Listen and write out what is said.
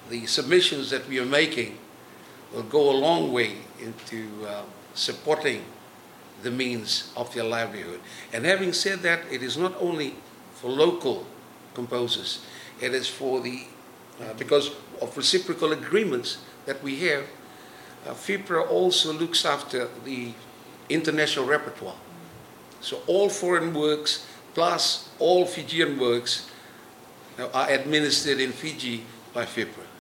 the submissions that we are making will go a long way into supporting the means of their livelihood. And having said that, it is not only for local composers, it is for the, because of reciprocal agreements that we have, FIPRA also looks after the international repertoire. So all foreign works plus all Fijian works are administered in Fiji by FIPRA.